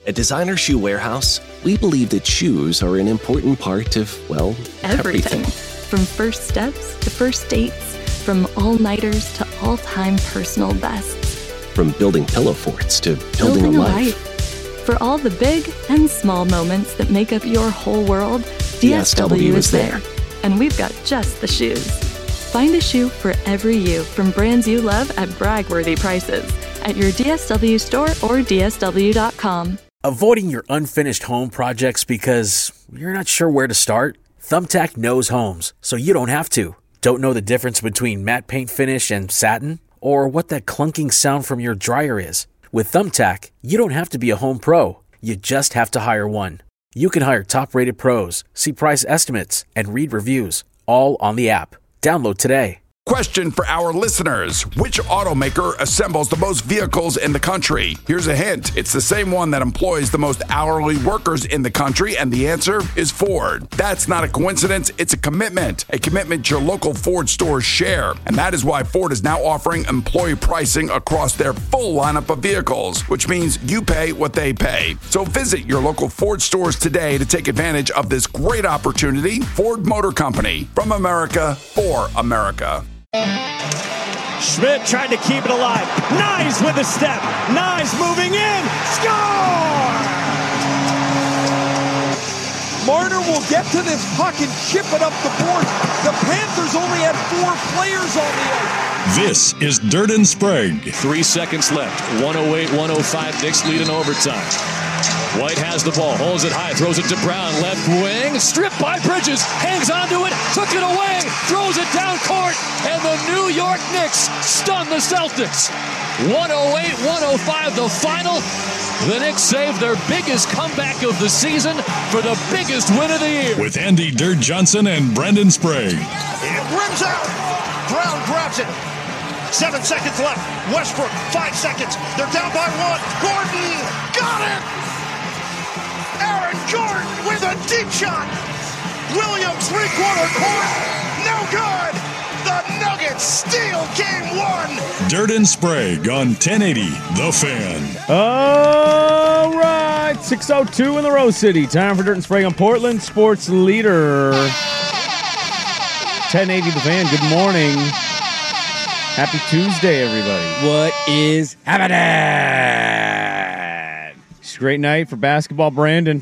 At Designer Shoe Warehouse, we believe that shoes are an important part of, well, everything. From first steps to first dates, from all-nighters to all-time personal bests. From building pillow forts to building a life. For all the big and small moments that make up your whole world, DSW is there. And we've got just the shoes. Find a shoe for every you from brands you love at brag-worthy prices at your DSW store or DSW.com. Avoiding your unfinished home projects because you're not sure where to start? Thumbtack knows homes, so you don't have to. Don't know the difference between matte paint finish and satin? Or what that clunking sound from your dryer is? With Thumbtack, you don't have to be a home pro. You just have to hire one. You can hire top-rated pros, see price estimates, and read reviews, all on the app. Download today. Question for our listeners. Which automaker assembles the most vehicles in the country? Here's a hint. It's the same one that employs the most hourly workers in the country, and the answer is Ford. That's not a coincidence. It's a commitment your local Ford stores share. And that is why Ford is now offering employee pricing across their full lineup of vehicles, which means you pay what they pay. So visit your local Ford stores today to take advantage of this great opportunity. Ford Motor Company, from America, for America. Schmidt tried to keep it alive. Nyes with a step. Nyes moving in. Score! Marner will get to this puck and chip it up the board. The Panthers only had 4 players on the ice. This is Dirt and Sprague. 3 seconds left. 108-105. Knicks lead in overtime. White has the ball, holds it high, throws it to Brown, left wing, stripped by Bridges, hangs onto it, took it away, throws it down court, and the New York Knicks stun the Celtics. 108-105, the final. The Knicks save their biggest comeback of the season for the biggest win of the year. With Andy Dirt Johnson and Brendan Sprague. It rims out. Brown grabs it. 7 seconds left. Westbrook, 5 seconds. They're down by 1. Gordon got it. Aaron Gordon with a deep shot. Williams, three-quarter court. No good. The Nuggets steal game 1. Dirt and Sprague on 1080 The Fan. All right, 6:02 in the Rose City. Time for Dirt and Sprague on Portland Sports Leader. 1080 The Fan. Good morning. Happy Tuesday, everybody. What is happening? It's a great night for basketball, Brandon.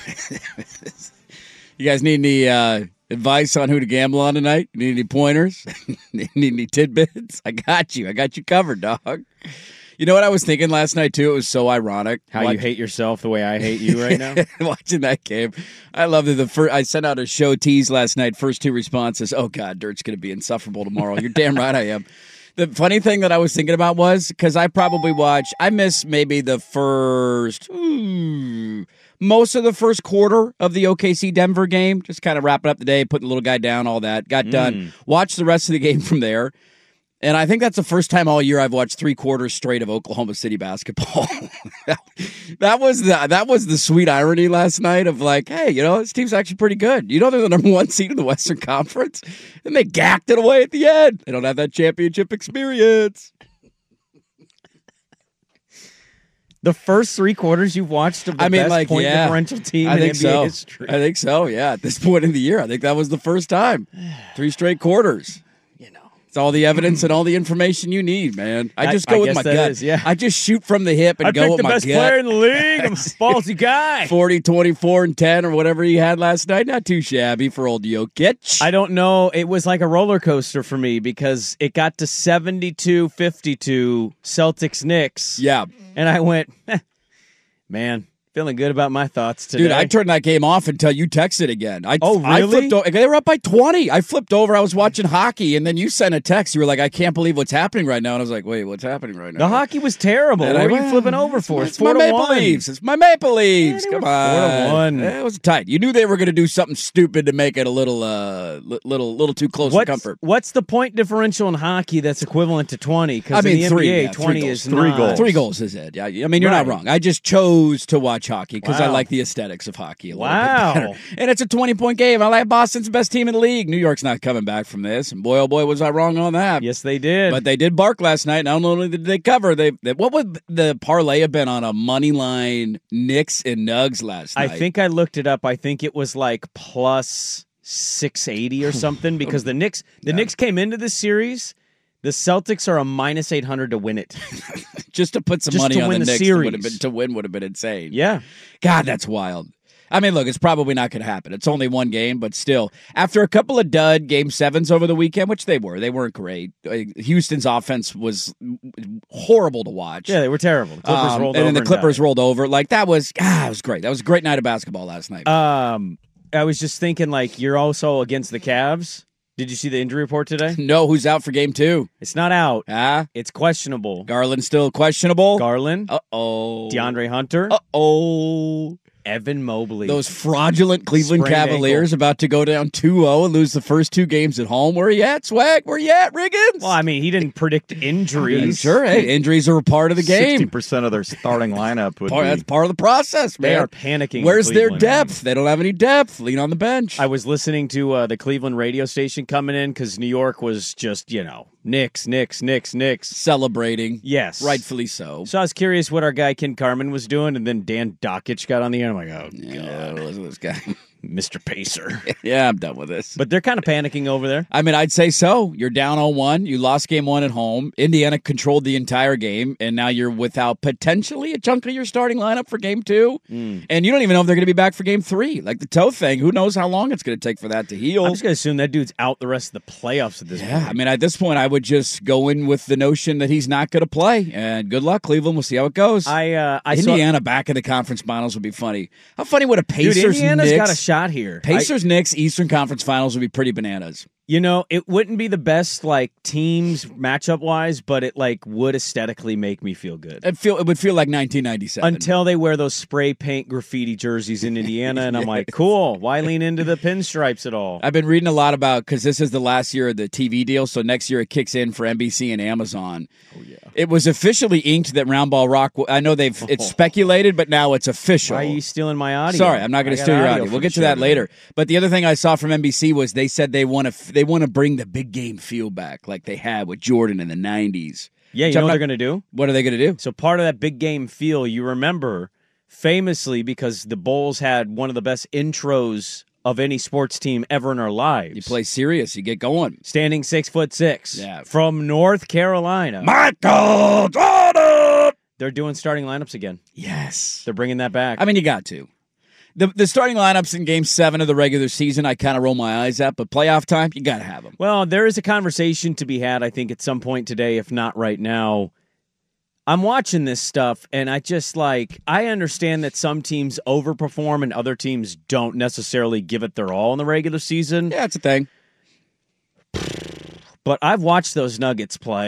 You guys need any advice on who to gamble on tonight? Need any pointers? Need any tidbits? I got you. I got you covered, dog. You know what I was thinking last night, too? It was so ironic. How you hate yourself the way I hate you right now? Watching that game. I love that I sent out a show tease last night. First 2 responses. Oh, God, Dirt's going to be insufferable tomorrow. You're damn right I am. The funny thing that I was thinking about was, because I miss maybe the first, most of the first quarter of the OKC Denver game, just kind of wrapping up the day, putting the little guy down, all that, got done. Watched the rest of the game from there. And I think that's the first time all year I've watched 3 quarters straight of Oklahoma City basketball. that was the sweet irony last night of like, hey, this team's actually pretty good. They're the number 1 seed in the Western Conference, and they gacked it away at the end. They don't have that championship experience. The first 3 quarters you've watched of the best point differential team in NBA history. I think so, yeah. At this point in the year, I think that was the first time. 3 straight quarters. It's all the evidence and all the information you need, man. I just go with my gut. I just shoot from the hip and go with my gut. I picked the best player in the league. I'm a ballsy guy. 40, 24, and 10 or whatever he had last night. Not too shabby for old Jokic. I don't know. It was like a roller coaster for me because it got to 72-52 Celtics-Knicks. Yeah. And I went, man. Feeling good about my thoughts today. Dude, I turned that game off until you texted again. Really? I flipped over. They were up by 20. I flipped over. I was watching hockey, and then you sent a text. You were like, I can't believe what's happening right now. And I was like, wait, what's happening right now? The hockey was terrible. What were you flipping over for? It's my Maple Leafs. It's my Maple Leafs. Come on. 4-1. It was tight. You knew they were going to do something stupid to make it a little too close for comfort. What's the point differential in hockey that's equivalent to 20? Because in the NBA, 20 is 3 goals. 3 goals is it. Yeah, I mean, you're not wrong. I just chose to watch watch hockey because I Wow. like the aesthetics of hockey a little Wow. bit better. And it's a 20-point game. I like Boston's best team in the league. New York's not coming back from this. And boy, oh boy, was I wrong on that. Yes, they did. But they did bark last night. Not only did they cover, what would the parlay have been on a money line Knicks and Nugs last night? I think I looked it up. I think it was like plus 680 or something because the Knicks came into this series. The Celtics are a minus 800 to win it. Just to put some Just money to on win the the Knicks series. to win would have been insane. Yeah. God, that's wild. I mean, look, it's probably not going to happen. It's only one game, but still, after a couple of dud Game 7s over the weekend, which they weren't great. Houston's offense was horrible to watch. Yeah, they were terrible. The Clippers rolled over. And then the Clippers died. rolled over. Like, it was great. That was a great night of basketball last night. I was just thinking, like, you're also against the Cavs. Did you see the injury report today? No, who's out for Game 2? It's not out. Ah, It's questionable. Garland still questionable. Garland. Uh-oh. DeAndre Hunter. Uh-oh. Evan Mobley. Those fraudulent Cleveland Sprained Cavaliers ankle. about to go down 2-0 and lose the first 2 games at home. Where you at, Swag? Where you at, Riggins? Well, I mean, he didn't predict injuries. Sure, hey, injuries are a part of the game. 60% of their starting lineup would That's be. part of the process, man. They are panicking. in Where's their Cleveland. depth? They don't have any depth. Lean on the bench. I was listening to the Cleveland radio station coming in because New York was just, Knicks. Celebrating. Yes. Rightfully so. So I was curious what our guy Ken Carmen was doing, and then Dan Dockich got on the air. I'm like, oh, God, Listen to this guy. Mr. Pacer. Yeah, I'm done with this. But they're kind of panicking over there. I mean, I'd say so. You're down 0-1. You lost Game 1 at home. Indiana controlled the entire game, and now you're without potentially a chunk of your starting lineup for Game 2. And you don't even know if they're going to be back for Game 3. Like the toe thing, who knows how long it's going to take for that to heal. I'm just going to assume that dude's out the rest of the playoffs at this point. I mean, at this point, I would just go in with the notion that he's not going to play. And good luck, Cleveland. We'll see how it goes. Indiana back in the conference finals would be funny. How funny would a Pacers Dude, Indiana's Knicks, got a shot here. Pacers Knicks Eastern Conference Finals would be pretty bananas. It wouldn't be the best teams matchup wise, but it would aesthetically make me feel good. It would feel like 1997 until they wear those spray paint graffiti jerseys in Indiana, and I'm like, cool. Why lean into the pinstripes at all? I've been reading a lot about because this is the last year of the TV deal, so next year it kicks in for NBC and Amazon. Oh yeah, it was officially inked that Roundball Rock. I know it's speculated, but now it's official. Why are you stealing my audio? Sorry, I'm not going to steal your audio. We'll get to that later. But the other thing I saw from NBC was they said they want to bring the big game feel back, like they had with Jordan in the '90s. Yeah, you know what they're going to do? What are they going to do? So part of that big game feel, you remember famously because the Bulls had one of the best intros of any sports team ever in our lives. You play serious, you get going. Standing 6'6". Yeah. From North Carolina. Michael Jordan! They're doing starting lineups again. Yes. They're bringing that back. I mean, you got to. The starting lineups in Game 7 of the regular season, I kind of roll my eyes at, but playoff time, you got to have them. Well, there is a conversation to be had, I think, at some point today, if not right now. I'm watching this stuff, and I just I understand that some teams overperform and other teams don't necessarily give it their all in the regular season. Yeah, it's a thing. But I've watched those Nuggets play.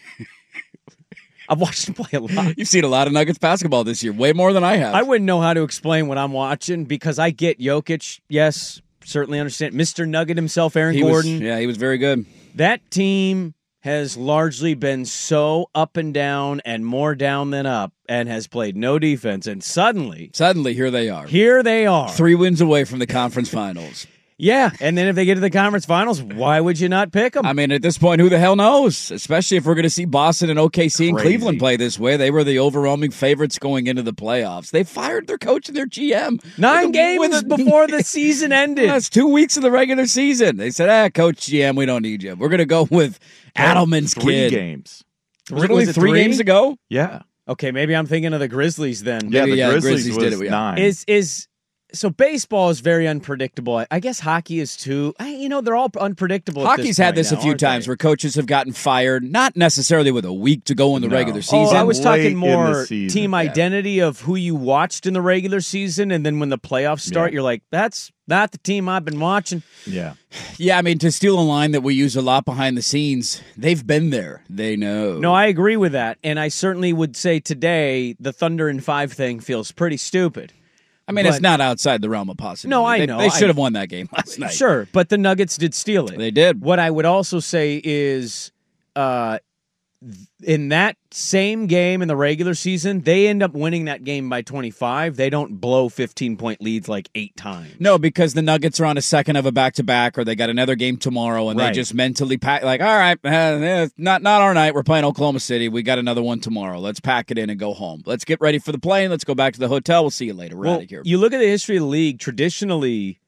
I've watched them play a lot. You've seen a lot of Nuggets basketball this year, way more than I have. I wouldn't know how to explain what I'm watching because I get Jokic, yes, certainly understand. Mr. Nugget himself, Aaron Gordon. He was very good. That team has largely been so up and down and more down than up and has played no defense. And suddenly, here they are. 3 wins away from the conference finals. Yeah, and then if they get to the conference finals, why would you not pick them? I mean, at this point, who the hell knows? Especially if we're going to see Boston and OKC and Cleveland play this way. They were the overwhelming favorites going into the playoffs. They fired their coach and their GM. 9 games before the season ended. That's 2 weeks of the regular season. They said, Coach GM, we don't need you. We're going to go with Adelman's kid. 3 games. Was it only 3 games ago? Yeah. Okay, maybe I'm thinking of the Grizzlies then. Yeah, the Grizzlies did it. was 9. So baseball is very unpredictable. I guess hockey is too. They're all unpredictable. Hockey's had this a few times where coaches have gotten fired, not necessarily with a week to go in the regular season. I was talking more season, team identity of who you watched in the regular season, and then when the playoffs start, you're like, that's not the team I've been watching. Yeah. Yeah, I mean, to steal a line that we use a lot behind the scenes, they've been there. They know. No, I agree with that. And I certainly would say today the Thunder in 5 thing feels pretty stupid. I mean, it's not outside the realm of possibility. No, I know. They should have won that game last night. Sure, but the Nuggets did steal it. They did. What I would also say is in that same game in the regular season, they end up winning that game by 25. They don't blow 15-point leads like 8 times. No, because the Nuggets are on a second of a back-to-back, or they got another game tomorrow, and they just mentally pack, like, all right, not our night. We're playing Oklahoma City. We got another one tomorrow. Let's pack it in and go home. Let's get ready for the plane. Let's go back to the hotel. We'll see you later. We're out of here. You look at the history of the league, traditionally,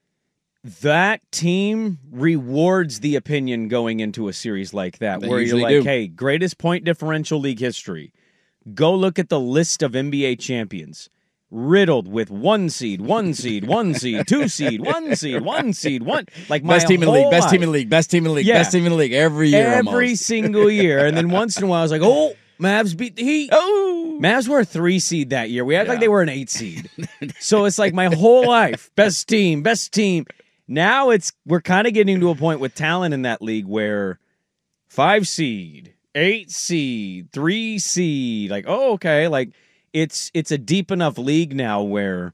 that team rewards the opinion going into a series like that, where you're like, hey, greatest point differential league history. Go look at the list of NBA champions. Riddled with 1 seed, 1 seed, 1 seed, 2 seed, 1 seed, 1 seed, 1. Like my best team in the league, best team in the league, best team in the league, best team in the league every year. Every single year. And then once in a while, I was like, oh, Mavs beat the Heat. Oh, Mavs were a 3 seed that year. We act like they were an 8 seed. So it's like my whole life, best team, best team. Now we're kind of getting to a point with talent in that league where 5 seed, 8 seed, 3 seed, like, oh, okay, like it's a deep enough league now where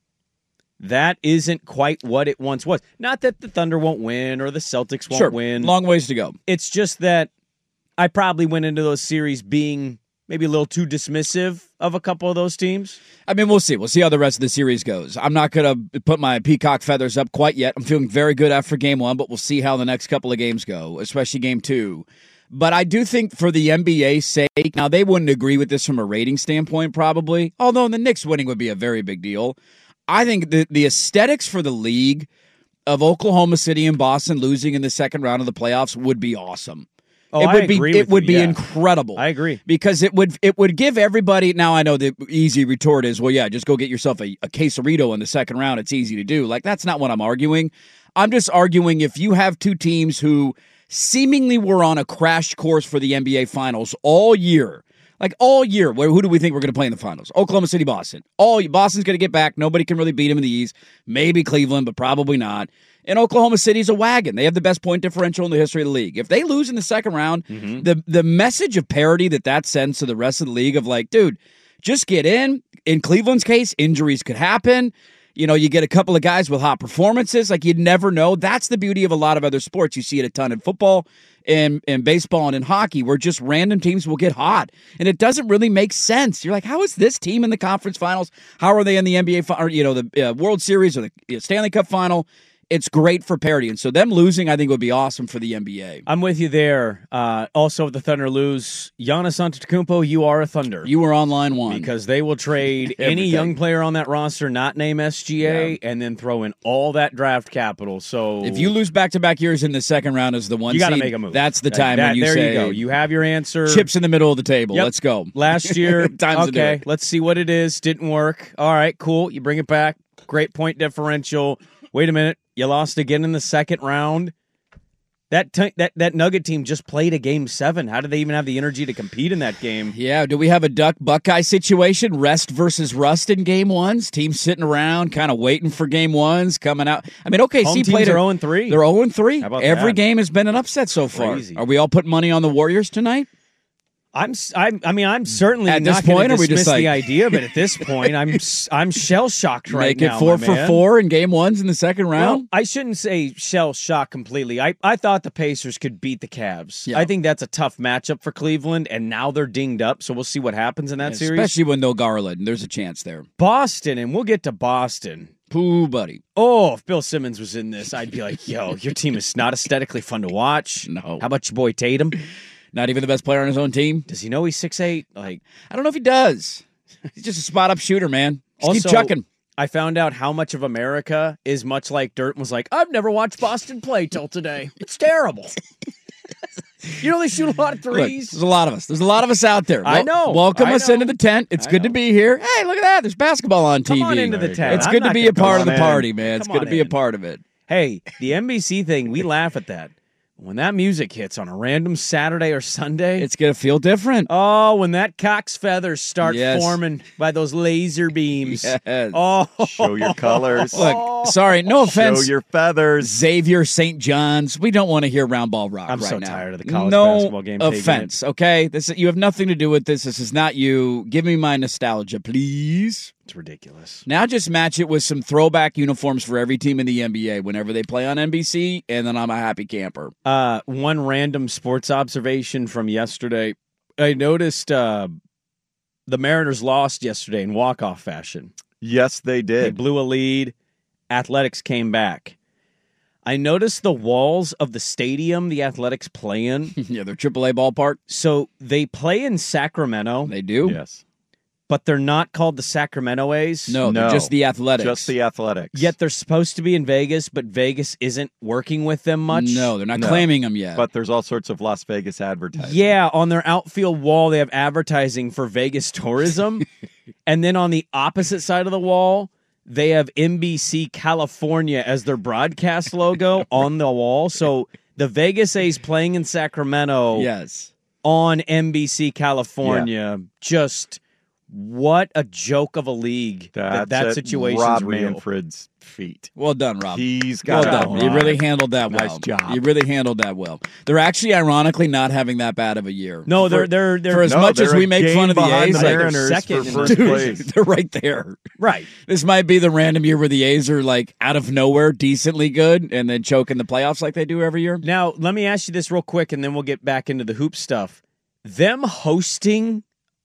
that isn't quite what it once was. Not that the Thunder won't win or the Celtics won't win. Long ways to go. It's just that I probably went into those series being maybe a little too dismissive of a couple of those teams. I mean, we'll see. We'll see how the rest of the series goes. I'm not going to put my peacock feathers up quite yet. I'm feeling very good after game 1, but we'll see how the next couple of games go, especially game 2. But I do think for the NBA's sake, now they wouldn't agree with this from a rating standpoint probably, although the Knicks winning would be a very big deal. I think the aesthetics for the league of Oklahoma City and Boston losing in the second round of the playoffs would be awesome. Oh, it would be incredible. I agree. Because it would give everybody, now I know the easy retort is, well, yeah, just go get yourself a quesarito in the second round. It's easy to do. Like, that's not what I'm arguing. I'm just arguing if you have two teams who seemingly were on a crash course for the NBA Finals all year, who do we think we're going to play in the finals? Oklahoma City, Boston. Boston's going to get back. Nobody can really beat them in the East. Maybe Cleveland, but probably not. And Oklahoma City's a wagon. They have the best point differential in the history of the league. If they lose in the second round, the message of parity that sends to the rest of the league of like, dude, just get in. In Cleveland's case, injuries could happen. You know, you get a couple of guys with hot performances. Like, you'd never know. That's the beauty of a lot of other sports. You see it a ton in football and baseball and in hockey, where just random teams will get hot. And it doesn't really make sense. You're like, how is this team in the conference finals? How are they in the NBA, the World Series or the Stanley Cup final? It's great for parity. And so them losing, I think, would be awesome for the NBA. I'm with you there. Also, if the Thunder lose, Giannis Antetokounmpo, you are a Thunder. You were on line one. Because they will trade any young player on that roster not named SGA and then throw in all that draft capital. So if you lose back-to-back years in the second round as the one you seed, got to make a move. That's the time when you there say, you go. You have your answer. Chips in the middle of the table. Yep. Let's go. Last year, Time's to do it. Let's see what it is. Didn't work. All right, cool. You bring it back. Great point differential. Wait a minute. You lost again in the second round. That Nugget team just played a Game 7. How did they even have the energy to compete in that game? Yeah, do we have a Buckeye situation? Rest versus rust in Game 1s? Teams sitting around kind of waiting for Game 1s coming out. I mean, OKC played. They're 0-3. They're 0-3. How about Every that? game has been an upset so far. Crazy. Are we all putting money on the Warriors tonight? I'm certainly at not this point, going to are we dismiss just like the idea, but at this point, I'm shell shocked right Make now. it 4 for 4 in Game 1s in the second round. Well, I shouldn't say shell shocked completely. I thought the Pacers could beat the Cavs. Yeah. I think that's a tough matchup for Cleveland, and now they're dinged up. So we'll see what happens in that series. Especially with no Garland, there's a chance there. Boston, and we'll get to Boston. Pooh, buddy. Oh, if Bill Simmons was in this, I'd be like, yo, your team is not aesthetically fun to watch. No. How about your boy Tatum? Not even the best player on his own team. Does he know he's 6'8"? Like, I don't know if he does. He's just a spot-up shooter, man. Just also, keep chucking. I found out how much of America is much like Dirt and was like, I've never watched Boston play till today. It's terrible. You know they shoot a lot of threes. Look, there's a lot of us. There's a lot of us out there. I know. Welcome I us know. into the tent. It's good to be here. Hey, look at that. There's basketball on TV. Come on into the tent. It's I'm good to not be a gonna part of come the on party, in. man. It's Come good to on be a in. part of it. Hey, the NBC thing, we laugh at that. When that music hits on a random Saturday or Sunday, It's going to feel different. oh, when that cock's feathers start Yes. forming by those laser beams. Yes. Oh, Show your colors. Look, sorry, no offense. Show your feathers. Xavier St. John's. We don't want to hear round ball rock I'm right so now. tired of the college no basketball game taking offense, okay? You have nothing to do with this. This is not you. Give me my nostalgia, please. It's ridiculous. Now just match it with some throwback uniforms for every team in the NBA whenever they play on NBC, and then I'm a happy camper. One random sports observation from yesterday. I noticed the Mariners lost yesterday in walk-off fashion. Yes, they did. They blew a lead. Athletics came back. I noticed the walls of the stadium the Athletics play in. Yeah, they're AAA ballpark. So they play in Sacramento. They do? Yes. But they're not called the Sacramento A's. No, they're just the Athletics. Just the Athletics. Yet they're supposed to be in Vegas, but Vegas isn't working with them much. No, they're not claiming them yet. But there's all sorts of Las Vegas advertising. Yeah, on their outfield wall, they have advertising for Vegas tourism. And then on the opposite side of the wall, they have NBC California as their broadcast logo on the wall. So the Vegas A's playing in Sacramento on NBC California. Just what a joke of a league that situation's Rob real. Manfred's feet. Well done, Rob. He's got well done. You really handled that well. Nice job. You really handled that well. They're actually, ironically, not having that bad of a year. No, for as no, much as we make fun of the A's, the Mariners second for first place. They're right there. Right. This might be the random year where the A's are like out of nowhere, decently good, and then choke in the playoffs like they do every year. Now, let me ask you this real quick, and then we'll get back into the hoop stuff. Them hosting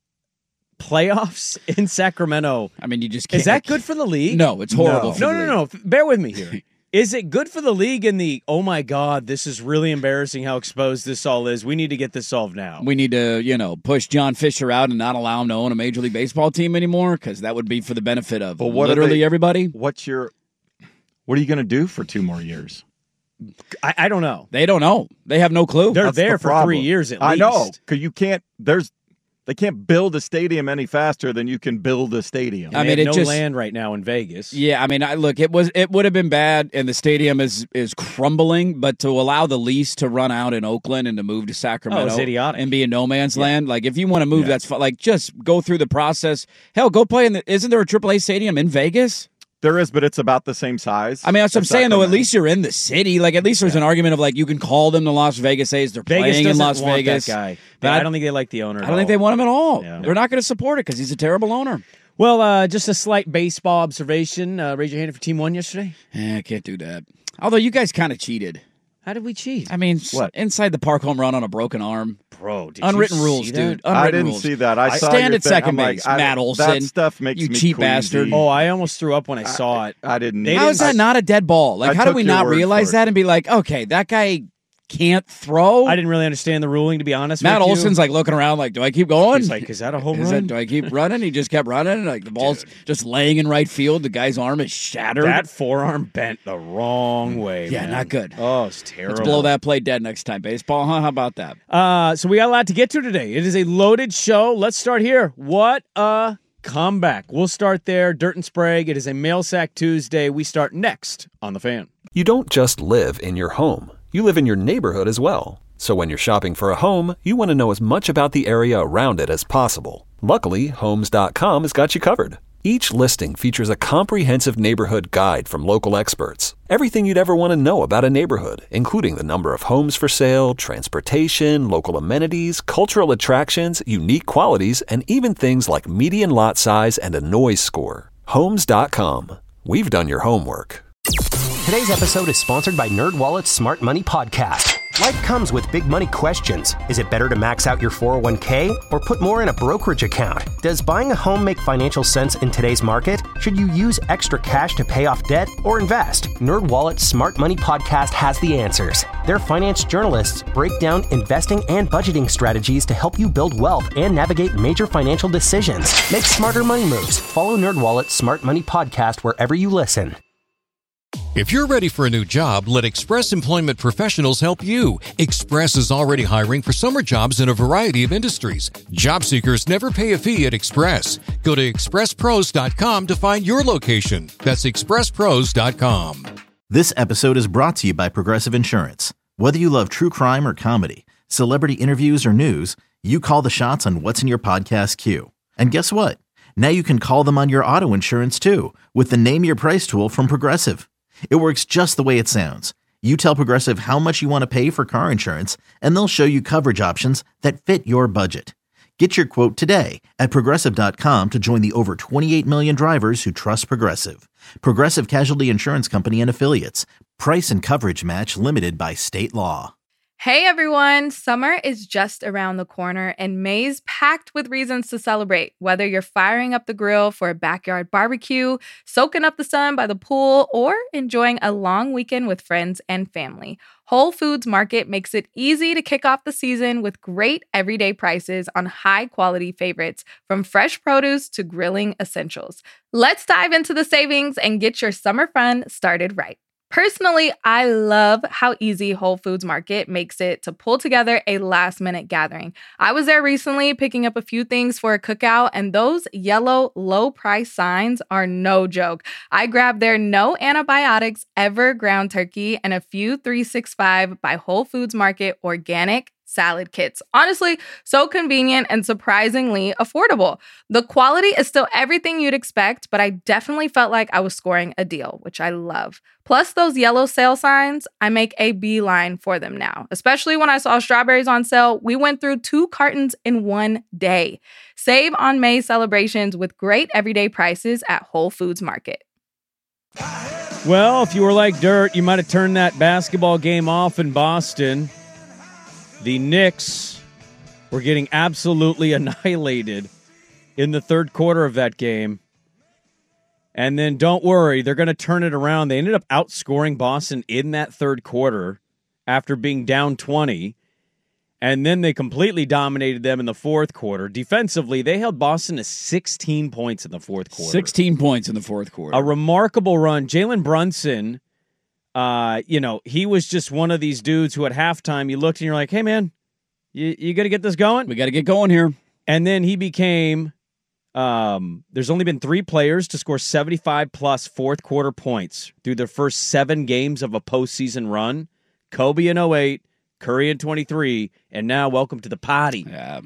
playoffs in Sacramento. I mean, you just can't. Is that good for the league? No, it's horrible. No. Bear with me here. Is it good for the league in the, oh my God, this is really embarrassing how exposed this all is. We need to get this solved now. We need to, push John Fisher out and not allow him to own a Major League Baseball team anymore, because that would be for the benefit of literally everybody. What are you going to do for 2 more years? I don't know. They don't know. They have no clue. They're there for 3 years at least. I know, because you can't, they can't build a stadium any faster than you can build a stadium. I mean, it's no land right now in Vegas. Yeah, I mean, it would have been bad, and the stadium is crumbling. But to allow the lease to run out in Oakland and to move to Sacramento, it's idiotic, and be in no man's land. Like, if you want to move, that's fine. Like, just go through the process. Hell, go play in isn't there a AAA stadium in Vegas? There is, but it's about the same size. I mean, that's what I'm saying, though. At least you're in the city. Like, at least there's an argument of, like, you can call them the Las Vegas A's. They're playing in Las Vegas. That guy. But I don't think they like the owner. I don't think they want him at all. Yeah. They're not going to support it because he's a terrible owner. Well, just a slight baseball observation. Raise your hand if your team won yesterday. I can't do that. Although you guys kind of cheated. How did we cheat? I mean, inside the park home run on a broken arm. Bro, did unwritten you rules, see dude. That? Unwritten rules. See that. I saw stand your at second thing. base, Matt Olson. That stuff makes you me cheap queasy. bastard. Oh, I almost threw up when I saw it. I didn't. How is that not a dead ball? Like, how did we not realize that and be like, okay, that guy can't throw? I didn't really understand the ruling, to be honest. Matt with Olson's you. like looking around like, do I keep going? He's like, is that a home run? Do I keep running? He just kept running. Like, the ball's just laying in right field. The guy's arm is shattered. That forearm bent the wrong way. Yeah, man. not good. Oh, it's terrible. Let's blow that play dead next time. Baseball, huh? How about that? So we got a lot to get to today. It is a loaded show. Let's start here. What a comeback. We'll start there. Dirt and Sprague. It is a Mail Sack Tuesday. We start next on The Fan. You don't just live in your home. You live in your neighborhood as well. So when you're shopping for a home, you want to know as much about the area around it as possible. Luckily, Homes.com has got you covered. Each listing features a comprehensive neighborhood guide from local experts. Everything you'd ever want to know about a neighborhood, including the number of homes for sale, transportation, local amenities, cultural attractions, unique qualities, and even things like median lot size and a noise score. Homes.com. We've done your homework. Today's episode is sponsored by NerdWallet's Smart Money Podcast. Life comes with big money questions. Is it better to max out your 401k or put more in a brokerage account? Does buying a home make financial sense in today's market? Should you use extra cash to pay off debt or invest? NerdWallet's Smart Money Podcast has the answers. Their finance journalists break down investing and budgeting strategies to help you build wealth and navigate major financial decisions. Make smarter money moves. Follow NerdWallet's Smart Money Podcast wherever you listen. If you're ready for a new job, let Express Employment Professionals help you. Express is already hiring for summer jobs in a variety of industries. Job seekers never pay a fee at Express. Go to expresspros.com to find your location. That's expresspros.com. This episode is brought to you by Progressive Insurance. Whether you love true crime or comedy, celebrity interviews or news, you call the shots on what's in your podcast queue. And guess what? Now you can call them on your auto insurance too with the Name Your Price tool from Progressive. It works just the way it sounds. You tell Progressive how much you want to pay for car insurance, and they'll show you coverage options that fit your budget. Get your quote today at Progressive.com to join the over 28 million drivers who trust Progressive. Progressive Casualty Insurance Company and Affiliates. Price and coverage match limited by state law. Hey everyone, summer is just around the corner and May's packed with reasons to celebrate. Whether you're firing up the grill for a backyard barbecue, soaking up the sun by the pool, or enjoying a long weekend with friends and family, Whole Foods Market makes it easy to kick off the season with great everyday prices on high-quality favorites, from fresh produce to grilling essentials. Let's dive into the savings and get your summer fun started right. Personally, I love how easy Whole Foods Market makes it to pull together a last-minute gathering. I was there recently picking up a few things for a cookout, and those yellow low-price signs are no joke. I grabbed their no antibiotics ever ground turkey and a few 365 by Whole Foods Market organic salad kits. Honestly, so convenient and surprisingly affordable. The quality is still everything you'd expect, but I definitely felt like I was scoring a deal, which I love. Plus those yellow sale signs, I make a beeline for them now. Especially when I saw strawberries on sale, we went through 2 cartons in one day. Save on May celebrations with great everyday prices at Whole Foods Market. Well, if you were like Dirt, you might have turned that basketball game off in Boston. The Knicks were getting absolutely annihilated in the third quarter of that game. And then don't worry, they're going to turn it around. They ended up outscoring Boston in that third quarter after being down 20. And then they completely dominated them in the fourth quarter. Defensively, they held Boston to 16 points in the fourth quarter. 16 points in the fourth quarter. A remarkable run. Jalen Brunson, he was just one of these dudes who at halftime you looked and you're like, hey, man, you got to get this going? We got to get going here. And then he became, there's only been 3 players to score 75-plus fourth quarter points through their first 7 games of a postseason run. Kobe in 08, Curry in 23, and now welcome to the party,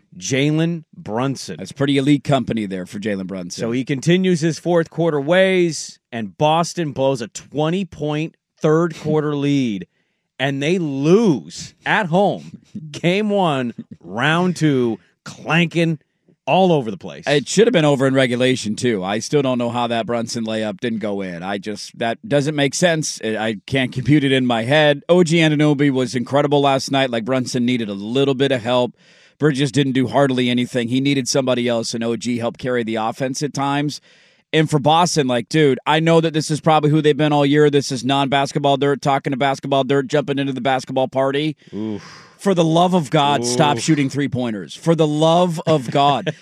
Jalen Brunson. That's pretty elite company there for Jalen Brunson. So he continues his fourth quarter ways, and Boston blows a 20-point third quarter lead, and they lose at home. Game 1, round 2, clanking all over the place. It should have been over in regulation, too. I still don't know how that Brunson layup didn't go in. That doesn't make sense. I can't compute it in my head. OG Anunoby was incredible last night. Like, Brunson needed a little bit of help. Bridges didn't do hardly anything. He needed somebody else, and OG helped carry the offense at times. And for Boston, like, dude, I know that this is probably who they've been all year. This is non-basketball dirt, talking to basketball dirt, jumping into the basketball party. Oof. For the love of God, stop shooting three-pointers. For the love of God.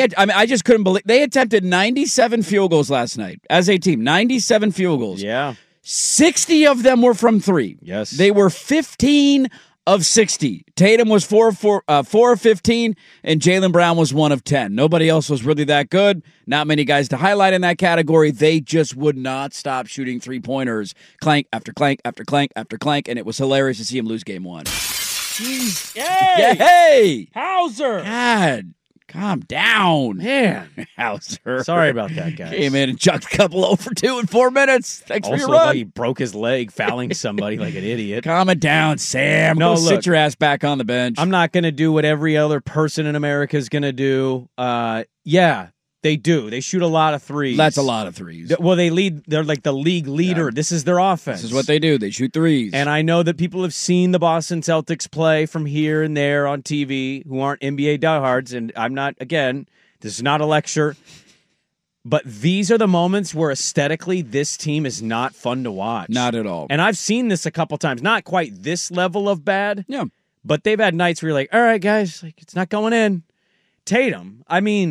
I just couldn't believe. They attempted 97 field goals last night as a team. 97 field goals. Yeah. 60 of them were from 3. Yes. They were 15 of 60. Tatum was 4 of 15, and Jaylen Brown was 1 of 10. Nobody else was really that good. Not many guys to highlight in that category. They just would not stop shooting three-pointers. Clank after clank after clank after clank, and it was hilarious to see him lose game 1. Jeez. Hey! Hauser! God, calm down. Man. Hauser. Sorry about that, guys. Came in and chucked a couple over 2 in 4 minutes. Thanks also, for your run. Like he broke his leg fouling somebody like an idiot. Calm it down, Sam. No, Go sit your ass back on the bench. I'm not going to do what every other person in America is going to do. Yeah, they do. They shoot a lot of threes. That's a lot of threes. Well, they're like the league leader. Yeah. This is their offense. This is what they do. They shoot threes. And I know that people have seen the Boston Celtics play from here and there on TV who aren't NBA diehards. And I'm not, again, this is not a lecture. But these are the moments where aesthetically this team is not fun to watch. Not at all. And I've seen this a couple times. Not quite this level of bad. Yeah. But they've had nights where you're like, all right, guys, like it's not going in. Tatum,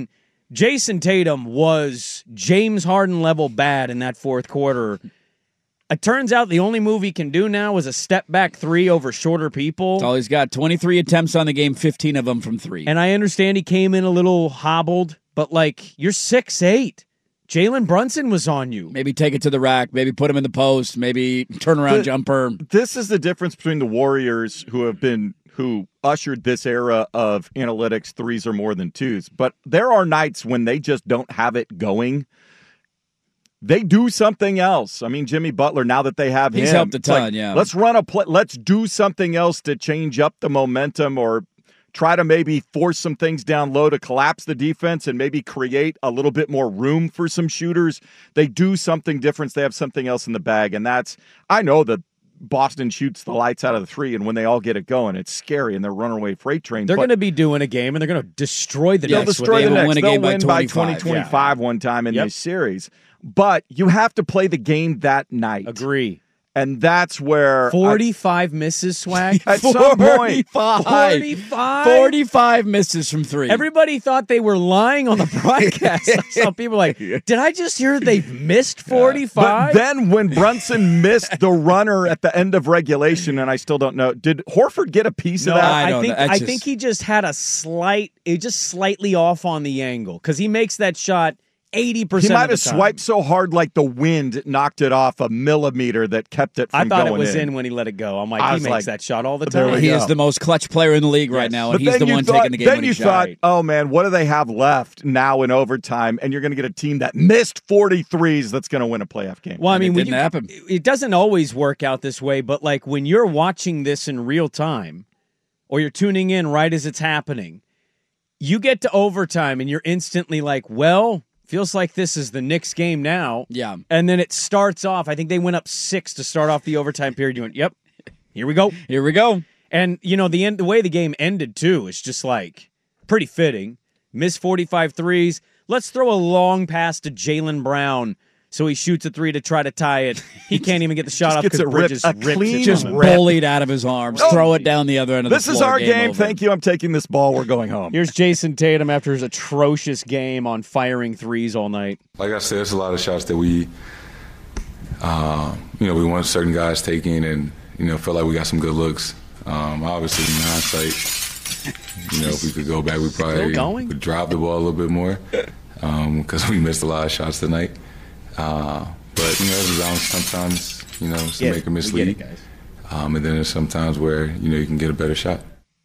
Jason Tatum was James Harden level bad in that fourth quarter. It turns out the only move he can do now is a step back 3 over shorter people. That's all he's got. 23 attempts on the game, 15 of them from 3. And I understand he came in a little hobbled, but you're 6'8". Jalen Brunson was on you. Maybe take it to the rack. Maybe put him in the post. Maybe turn around jumper. This is the difference between the Warriors who ushered this era of analytics, 3s or more than 2s. But there are nights when they just don't have it going. They do something else. Jimmy Butler, now that they have him. He's helped a ton, yeah. Let's run a play. Let's do something else to change up the momentum or try to maybe force some things down low to collapse the defense and maybe create a little bit more room for some shooters. They do something different. They have something else in the bag. And I know that Boston shoots the lights out of the three, and when they all get it going, it's scary, and they're runaway freight train. They're going to be doing a game, and they're going to destroy the They'll Knicks. destroy the Knicks. Win a They'll game by win by 25. 2025 one time in this series. But you have to play the game that night. Agree. And that's where 45 misses, Swag. At some point, 45 misses from three. Everybody thought they were lying on the broadcast. Some people were like, did I just hear they've missed 45? But then when Brunson missed the runner at the end of regulation, and I still don't know, did Horford get a piece of that? I think he just had slightly off on the angle because he makes that shot 80%. He might have swiped so hard like the wind knocked it off a millimeter that kept it from going in. I thought it was in when he let it go. I'm like, he makes that shot all the time. He is the most clutch player in the league right now, and he's the one taking the game. Then you thought, oh man, what do they have left now in overtime? And you're going to get a team that missed 43s that's going to win a playoff game. Well, I mean, it didn't happen. It doesn't always work out this way, but like when you're watching this in real time or you're tuning in right as it's happening, you get to overtime and you're instantly like, well, feels like this is the Knicks game now. Yeah. And then it starts off. I think they went up 6 to start off the overtime period. You went, yep, here we go. Here we go. And, you know, the way the game ended, too, is just like pretty fitting. Missed 45 threes. Let's throw a long pass to Jaylen Brown so he shoots a three to try to tie it. He can't even get the shot off because Bridges rips it. Just bullied out of his arms. Throw it down the other end of the floor. This is our game. Thank you. I'm taking this ball. We're going home. Here's Jason Tatum after his atrocious game on firing threes all night. Like I said, there's a lot of shots that we want certain guys taking and, feel like we got some good looks. Obviously, in hindsight, if we could go back, we probably would drive the ball a little bit more because we missed a lot of shots tonight. But sometimes some make a mislead, and then there's sometimes where you can get a better shot.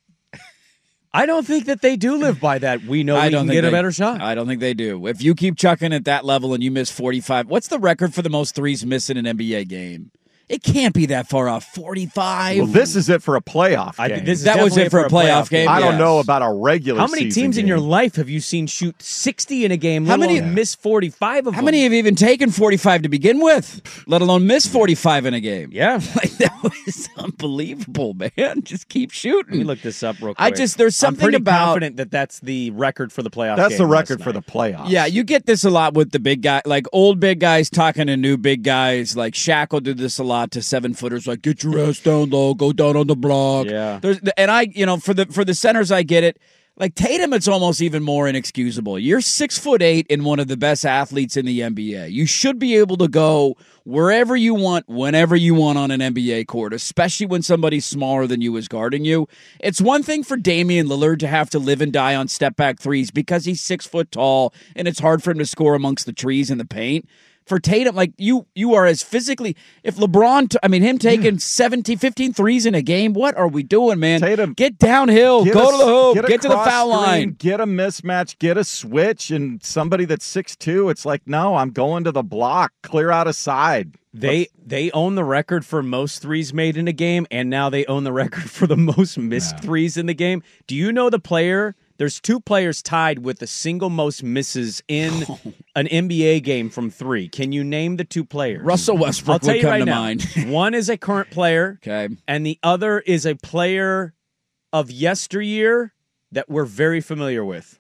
I don't think that they do live by that. We know we can get a better shot. I don't think they do. If you keep chucking at that level and you miss 45, what's the record for the most threes missed in an NBA game? It can't be that far off. 45. Well, this is it for a playoff game. That was it for a playoff game. I don't know about a regular season. How many teams in your life have you seen shoot 60 in a game? How many miss 45 of them? How many have even taken 45 to begin with, let alone miss 45 in a game? Yeah. That was unbelievable, man. Just keep shooting. Let me look this up real quick. There's something I'm pretty about confident that that's the record for the playoff That's game the record for the playoffs. Yeah, you get this a lot with the big guy, like old big guys talking to new big guys. Like Shaq will do this a lot to 7-footers. Like, get your ass down low, go down on the block. Yeah. For the centers, I get it. Like Tatum, it's almost even more inexcusable. You're 6'8" and one of the best athletes in the NBA. You should be able to go wherever you want, whenever you want on an NBA court, especially when somebody smaller than you is guarding you. It's one thing for Damian Lillard to have to live and die on step back threes because he's 6 foot tall and it's hard for him to score amongst the trees in the paint. For Tatum, like you are as physically. If LeBron, him taking 15 threes in a game, what are we doing, man? Tatum, get downhill, go to the hoop, get to the foul line, get a mismatch, get a switch, and somebody that's 6'2", it's like, no, I'm going to the block, clear out a side. They own the record for most threes made in a game, and now they own the record for the most missed threes in the game. Do you know the player? There's 2 players tied with the single most misses in an NBA game from 3. Can you name the 2 players? Russell Westbrook would come to mind. One is a current player, okay, and the other is a player of yesteryear that we're very familiar with.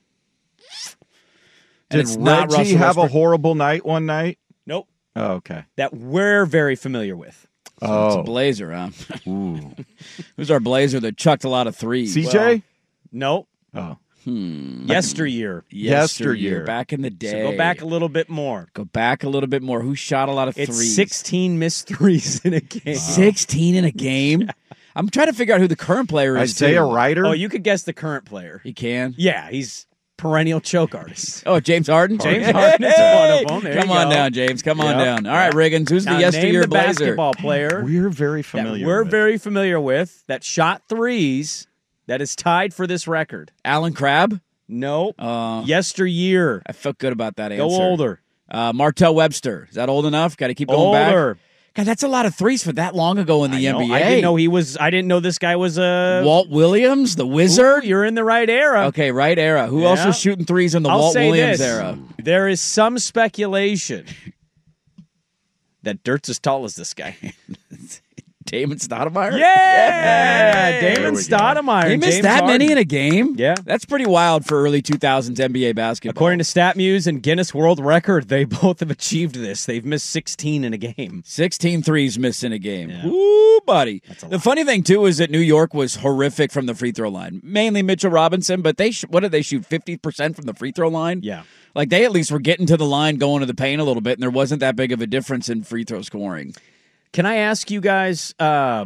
Did it's not Reggie Russell have Westbrook. a horrible night one night? Nope. Oh, okay. That we're very familiar with. So it's a Blazer, huh? Who's our Blazer that chucked a lot of threes? CJ? Nope. Oh. Yesteryear. Back in the day. So go back a little bit more. Go back a little bit more. Who shot a lot of It's threes? 16 missed threes in a game. 16 in a game? I'm trying to figure out who the current player is. Isaiah Ryder? Oh, you could guess the current player. He can? Yeah, he's perennial choke artist. Oh, James Harden? James Harden is one of them. There Come you on go. down, James. Come on down. All right, Riggins, who's Now, the yesteryear name the Blazer? basketball player We're very familiar we're with. very familiar with that shot threes that is tied for this record. Alan Crabb? No. Yesteryear. I felt good about that answer. Go older. Martell Webster. Is that old enough? Got to keep going Older. back? God, that's a lot of threes for that long ago in the NBA. I didn't know this guy was a Walt Williams, the Wizard. Ooh, you're in the right era. Okay, right era. Who else was shooting threes in the I'll Walt say Williams this. era? There is some speculation that Dirt's as tall as this guy. Damon Stoudemire? Yeah! Damon Stoudemire. He missed that many in a game? Yeah. That's pretty wild for early 2000s NBA basketball. According to StatMuse and Guinness World Record, they both have achieved this. They've missed 16 in a game. 16 threes missed in a game. Yeah. Woo, buddy. The funny thing, too, is that New York was horrific from the free throw line. Mainly Mitchell Robinson, but what did they shoot, 50% from the free throw line? Yeah. Like, they at least were getting to the line, going to the paint a little bit, and there wasn't that big of a difference in free throw scoring. Can I ask you guys,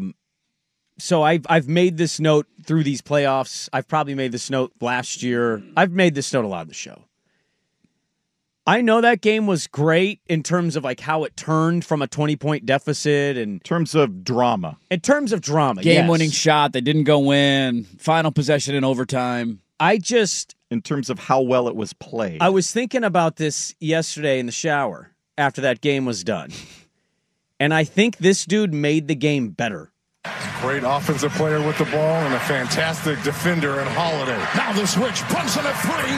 so I've made this note through these playoffs. I've probably made this note last year. I've made this note a lot of the show. I know that game was great in terms of like how it turned from a 20-point deficit and in terms of drama. Game-winning shot, they didn't go in. Final possession in overtime. In terms of how well it was played. I was thinking about this yesterday in the shower after that game was done. And I think this dude made the game better. Great offensive player with the ball and a fantastic defender in Holiday. Now the switch, pumps in a three.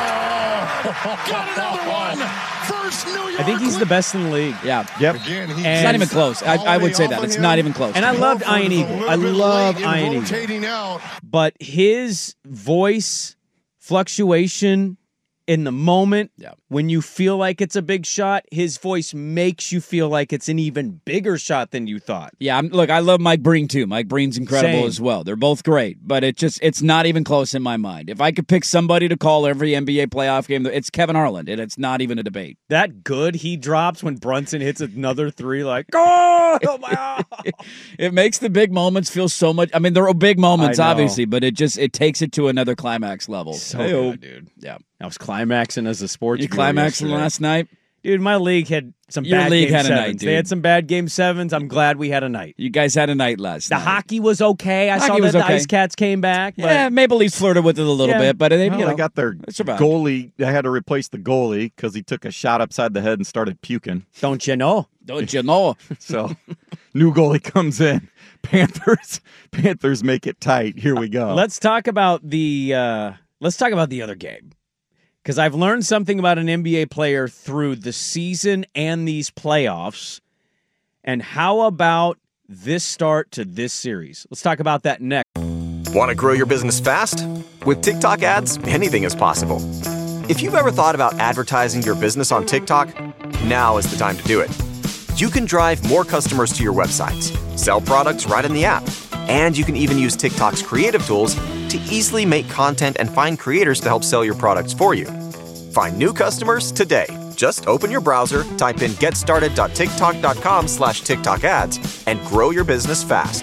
Got another one. First New York. I think he's the best in the league. Yeah. Yep. Again, it's not even close. I would say that. It's not even close. And I loved Ian Eagle. I love Ian Eagle. But his voice fluctuation in the moment, when you feel like it's a big shot, his voice makes you feel like it's an even bigger shot than you thought. Yeah, look, I love Mike Breen, too. Mike Breen's incredible as well. They're both great, but it's not even close in my mind. If I could pick somebody to call every NBA playoff game, it's Kevin Harlan, and it's not even a debate. That good he drops when Brunson hits another three, like, oh my God. It makes the big moments feel so much. I mean, there are big moments, obviously, but it takes it to another climax level. So good, dude. Yeah. I was climaxing as a sports. You climaxing last night? Dude, my league had some Your bad league game had a sevens. night, dude. They had some bad game sevens. I'm glad we had a night. You guys had a night last night. The hockey was okay. I saw that the Ice Cats came back. But yeah, Maple Leafs flirted with it a little bit, but they got their goalie. They had to replace the goalie because he took a shot upside the head and started puking. Don't you know? Don't you know? So, new goalie comes in. Panthers make it tight. Here we go. Let's talk about the other game. Because I've learned something about an NBA player through the season and these playoffs. And how about this start to this series? Let's talk about that next. Want to grow your business fast? With TikTok ads, anything is possible. If you've ever thought about advertising your business on TikTok, now is the time to do it. You can drive more customers to your websites, sell products right in the app, and you can even use TikTok's creative tools to easily make content and find creators to help sell your products for you. Find new customers today. Just open your browser, type in getstarted.tiktok.com/TikTok ads, and grow your business fast.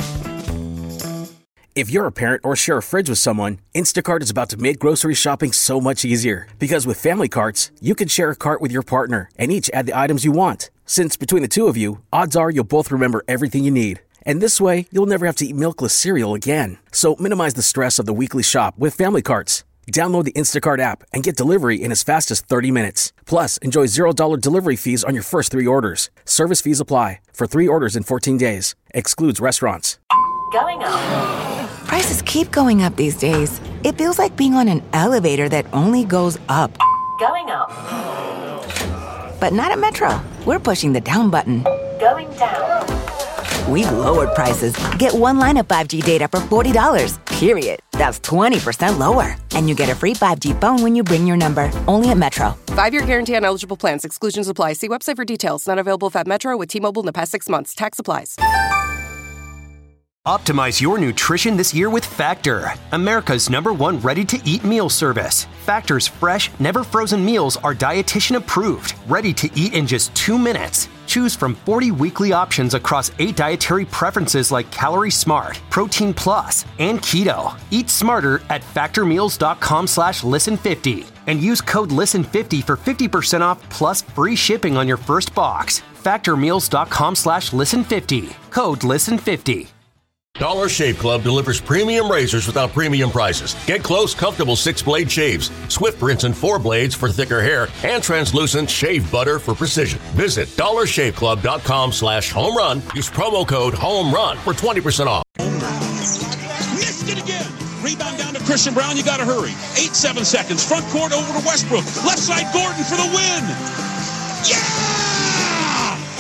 If you're a parent or share a fridge with someone, Instacart is about to make grocery shopping so much easier. Because with family carts, you can share a cart with your partner and each add the items you want. Since between the two of you, odds are you'll both remember everything you need. And this way, you'll never have to eat milkless cereal again. So minimize the stress of the weekly shop with family carts. Download the Instacart app and get delivery in as fast as 30 minutes. Plus, enjoy $0 delivery fees on your first 3 orders. Service fees apply. For 3 orders in 14 days. Excludes restaurants. Going up. Prices keep going up these days. It feels like being on an elevator that only goes up. Going up. But not at Metro. We're pushing the down button. Going down. We've lowered prices. Get one line of 5G data for $40, period. That's 20% lower. And you get a free 5G phone when you bring your number. Only at Metro. 5-year guarantee on eligible plans. Exclusions apply. See website for details. Not available at Metro with T-Mobile in the past 6 months. Tax applies. Optimize your nutrition this year with Factor, America's #1 ready-to-eat meal service. Factor's fresh, never-frozen meals are dietitian approved, ready to eat in just 2 minutes. Choose from 40 weekly options across 8 dietary preferences like Calorie Smart, Protein Plus, and Keto. Eat smarter at factormeals.com/listen50 and use code LISTEN50 for 50% off plus free shipping on your first box. Factormeals.com/listen50. Code LISTEN50. Dollar Shave Club delivers premium razors without premium prices. Get close, comfortable 6-blade shaves, swift rinse and 4 blades for thicker hair, and translucent shave butter for precision. Visit dollarshaveclub.com/homerun. Use promo code HOMERUN for 20% off. Missed it again. Rebound down to Christian Brown. You got to hurry. 8-7 seconds. Front court over to Westbrook. Left side Gordon for the win. Yeah!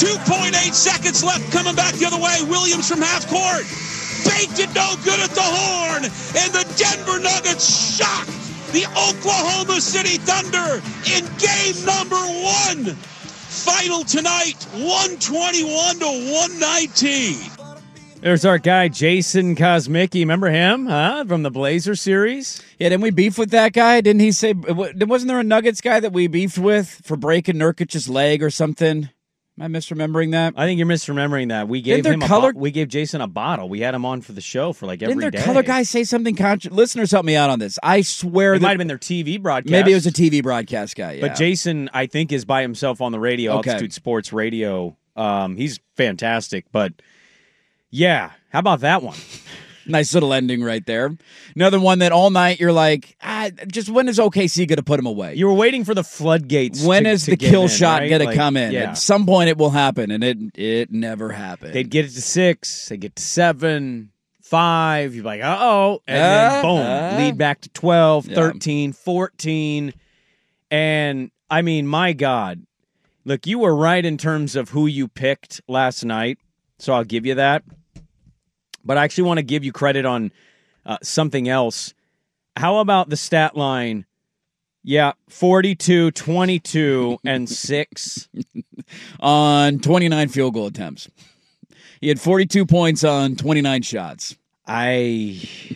2.8 seconds left, coming back the other way. Williams from half court. Baked it no good at the horn. And the Denver Nuggets shock the Oklahoma City Thunder in game number 1. Final tonight, 121 to 119. There's our guy, Jason Kosmicki. Remember him, from the Blazer series? Yeah, didn't we beef with that guy? Didn't he say, wasn't there a Nuggets guy that we beefed with for breaking Nurkic's leg or something? Am I misremembering that? I think you're misremembering that. We gave we gave Jason a bottle. We had him on for the show for like every day. Didn't their color guy say something Listeners, help me out on this. I swear it might have been their TV broadcast. Maybe it was a TV broadcast guy, yeah. But Jason, I think, is by himself on the radio, Altitude Sports Radio. He's fantastic, but yeah, how about that one? Nice little ending right there. Another one that all night you're like, just when is OKC going to put him away? You were waiting for the floodgates. When is the kill shot going to come in? Yeah. At some point it will happen, and it never happened. They'd get it to 6, they get to 7, 5. You're like, uh-oh. And then, boom, lead back to 12, 13, 14. And, I mean, my God. Look, you were right in terms of who you picked last night, so I'll give you that. But I actually want to give you credit on something else. How about the stat line? Yeah, 42, 22, and 6. On 29 field goal attempts. He had 42 points on 29 shots. I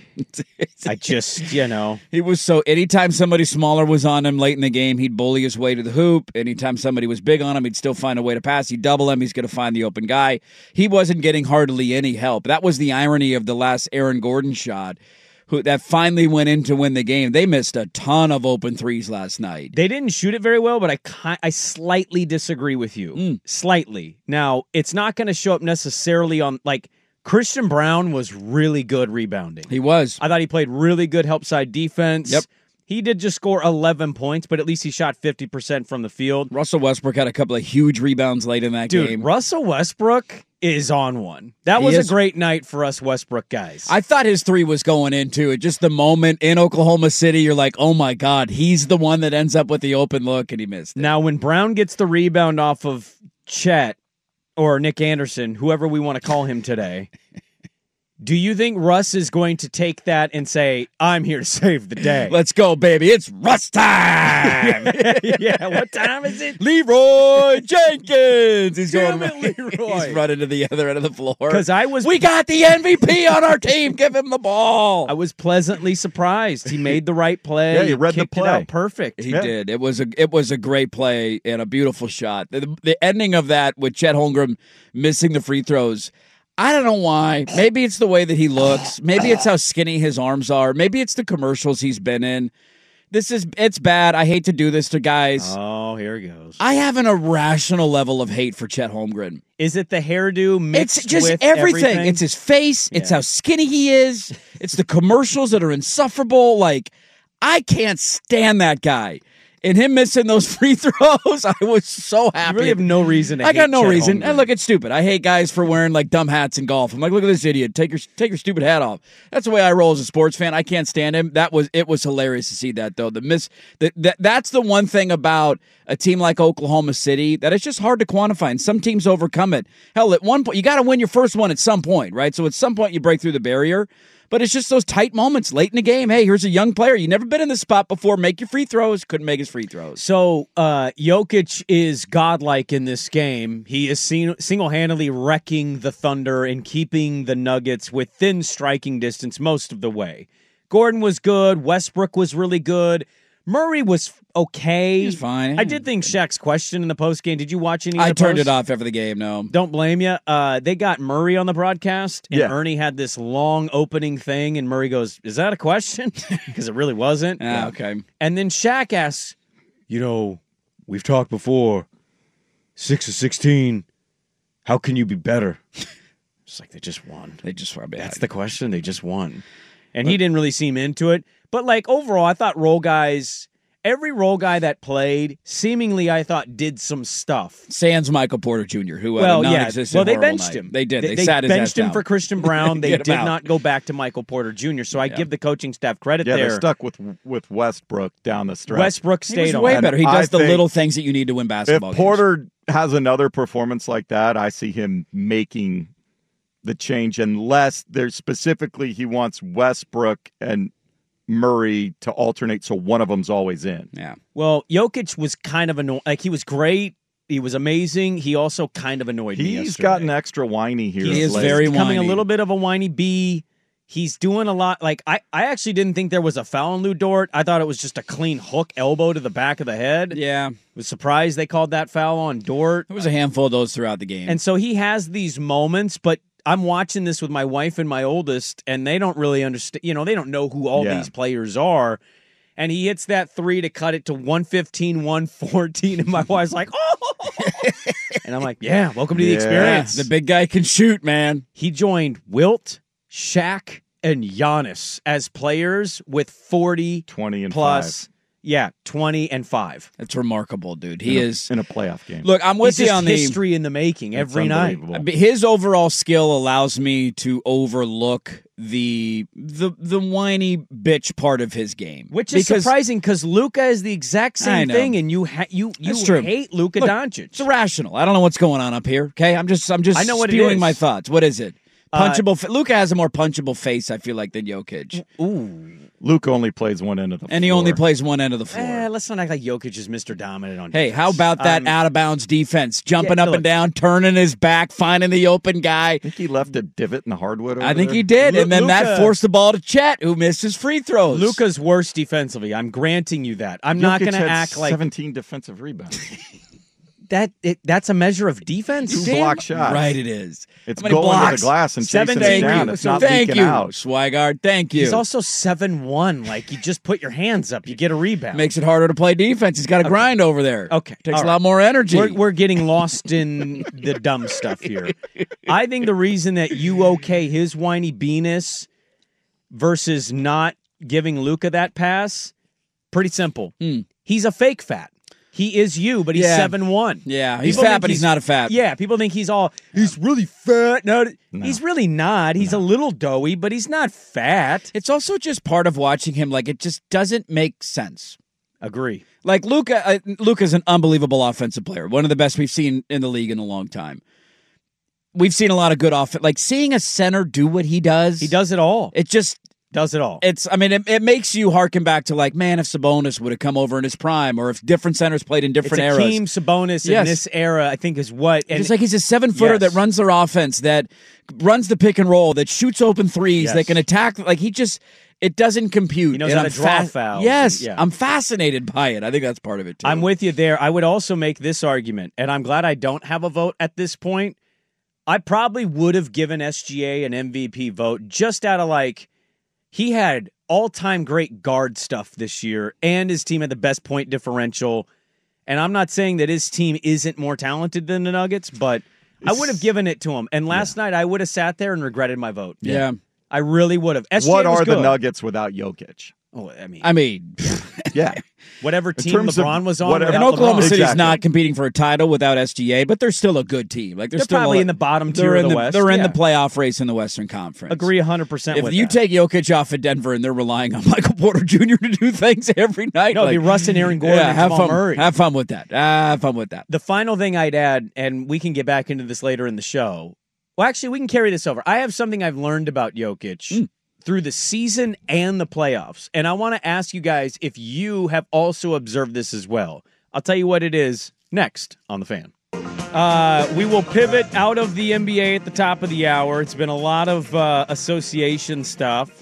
just, He was so, anytime somebody smaller was on him late in the game, he'd bully his way to the hoop. Anytime somebody was big on him, he'd still find a way to pass. He'd double him. He's going to find the open guy. He wasn't getting hardly any help. That was the irony of the last Aaron Gordon shot, that finally went in to win the game. They missed a ton of open threes last night. They didn't shoot it very well, but I slightly disagree with you. Slightly. Now, it's not going to show up necessarily on, Christian Brown was really good rebounding. He was. I thought he played really good help side defense. Yep. He did just score 11 points, but at least he shot 50% from the field. Russell Westbrook had a couple of huge rebounds late in that game. Dude, Russell Westbrook is on one. That was a great night for us Westbrook guys. I thought his 3 was going into it. Just the moment in Oklahoma City, you're like, oh my God, he's the one that ends up with the open look, and he missed it. Now, when Brown gets the rebound off of Chet, or Nick Anderson, whoever we want to call him today, do you think Russ is going to take that and say, I'm here to save the day? Let's go, baby. It's Russ time. Yeah, what time is it? Leroy Jenkins. He's Damn going it, Leroy. He's running to the other end of the floor. Because we got the MVP on our team. Give him the ball. I was pleasantly surprised. He made the right play. Yeah, he read the play. It out perfect. He did. It was a great play and a beautiful shot. The ending of that with Chet Holmgren missing the free throws, I don't know why. Maybe it's the way that he looks. Maybe it's how skinny his arms are. Maybe it's the commercials he's been in. It's bad. I hate to do this to guys. Oh, here it goes. I have an irrational level of hate for Chet Holmgren. Is it the hairdo mixed It's just with everything. It's his face. Yeah. It's how skinny he is. It's the commercials that are insufferable. I can't stand that guy. And him missing those free throws, I was so happy. You really have no reason to hate I got no Chet reason. Holmgren. And look, it's stupid. I hate guys for wearing dumb hats in golf. I'm like, look at this idiot. Take your stupid hat off. That's the way I roll as a sports fan. I can't stand him. It was hilarious to see that though. That's the one thing about a team like Oklahoma City that it's just hard to quantify. And some teams overcome it. Hell, at one point you got to win your first one at some point, right? So at some point you break through the barrier. But it's just those tight moments late in the game. Hey, here's a young player. You never been in this spot before. Make your free throws. Couldn't make his free throws. So Jokic is godlike in this game. He is single-handedly wrecking the Thunder and keeping the Nuggets within striking distance most of the way. Gordon was good. Westbrook was really good. Murray was okay. He was fine. I did think Shaq's question in the postgame. Did you watch any of I the turned post? it off after the game, no. Don't blame you. They got Murray on the broadcast, and Yeah. Ernie had this long opening thing, and Murray goes, is that a question? Because it really wasn't. Okay. And then Shaq asks, we've talked before, 6 of 16, how can you be better? It's like they just won. They just were bad. That's the question. They just won. And he didn't really seem into it. But, overall, I thought role guys, every role guy that played, seemingly, I thought, did some stuff. Sans Michael Porter Jr., who had a non-existent they horrible benched night. him. They did. They They sat his benched ass him down. for Christian Brown. They Get him did out. not go back to Michael Porter Jr., so I give the coaching staff credit there. Yeah, they're stuck with Westbrook down the stretch. Westbrook He stayed was on. way better. He I does the think little things that you need to win basketball If games. Porter has another performance like that, I see him making the change, unless there's specifically he wants Westbrook and Murray to alternate, so one of them's always in. Yeah. Well, Jokic was kind of annoying. Like, he was great. He was amazing. He also kind of annoyed me He's yesterday. gotten extra whiny here. He is lately. very becoming whiny. a little bit of a whiny bee. He's doing a lot. Like, I actually didn't think there was a foul on Lou Dort. I thought it was just a clean hook elbow to the back of the head. Yeah. Was surprised they called that foul on Dort. There was a handful of those throughout the game. And so he has these moments, but I'm watching this with my wife and my oldest, and they don't really understand. You know, they don't know who all these players are. And he hits that three to cut it to 115, 114, and my wife's like, oh! And I'm like, yeah, welcome to the experience. The big guy can shoot, man. He joined Wilt, Shaq, and Giannis as players with 40 20 and plus. 5. Yeah, 20 and 5. That's remarkable, dude. He is in a playoff game. Look, I'm with He's you just on the history in the making every night. His overall skill allows me to overlook the whiny bitch part of his game, Which is surprising because Luka is the exact I same know. thing, and you That's true. hate Luka Look, Doncic. It's irrational. I don't know what's going on up here. Okay, I'm just I know what it spewing is. my thoughts. What is it? Punchable. Luka has a more punchable face, I feel like, than Jokic. Ooh. Luke only plays one end of the floor. And he only plays one end of the floor. Let's not act like Jokic is Mr. Dominant on Hey, defense. how about that out of bounds defense? Jumping Yeah, up look. and down, turning his back, finding the open guy. I think he left a divot in the hardwood. I think he did. And then that Luka- forced the ball to Chet, who missed his free throws. Luka's worse defensively. I'm granting you that. I'm not going to act like 17 defensive rebounds. that's a measure of defense. Two block shots. Right, it is. It's How many going to blocks? the glass and chasing Thank it down. you. It's not Thank leaking you, out. Swigard. Thank you. He's also 7'1". Like, you just put your hands up, you get a rebound. Makes it harder to play defense. He's got to grind over there. Okay. Takes All a lot right. more energy. We're getting lost in the dumb stuff here. I think the reason that you okay his whiny beeness versus not giving Luka that pass, pretty simple. He's a fake fat. He is you, but he's 7'1". Yeah, he's People fat, think but he's not a fat. Yeah, people think he's really fat. No, he's really not. He's a little doughy, but he's not fat. It's also just part of watching him. Like, it just doesn't make sense. Agree. Like, Luka's an unbelievable offensive player. One of the best we've seen in the league in a long time. We've seen a lot of good offense. Like, seeing a center do what he does. He does it all. It just does it all. It makes you harken back to, like, man, if Sabonis would have come over in his prime, or if different centers played in different eras. Hakeem Sabonis in this era, I think, is what. And It's like he's a 7-footer that runs their offense, that runs the pick and roll, that shoots open threes, that can attack. Like, it doesn't compute. He knows And how I'm to draw fouls. Yes, Yeah. I'm fascinated by it. I think that's part of it, too. I'm with you there. I would also make this argument, and I'm glad I don't have a vote at this point. I probably would have given SGA an MVP vote just out of, like, he had all-time great guard stuff this year, and his team had the best point differential. And I'm not saying that his team isn't more talented than the Nuggets, but I would have given it to him. And last night, I would have sat there and regretted my vote. Yeah. I really would have. SGA What was are the good. Nuggets without Jokic? Oh, I mean, yeah. Whatever In team terms of LeBron was on. whatever- And without Oklahoma LeBron. City's not competing for a title without SGA, but they're still a good team. Like, They're still probably in the bottom tier of the West. They're in Yeah. the playoff race in the Western Conference. Agree 100% If with you that. take Jokic off of Denver and they're relying on Michael Porter Jr. to do things every night, No, it'd be Russ and Aaron Gordon and have Jamal fun, Murray. Have fun with that. Have fun with that. The final thing I'd add, and we can get back into this later in the show. Well, actually, we can carry this over. I have something I've learned about Jokic through the season and the playoffs. And I want to ask you guys if you have also observed this as well. I'll tell you what it is next on The Fan. We will pivot out of the NBA at the top of the hour. It's been a lot of association stuff.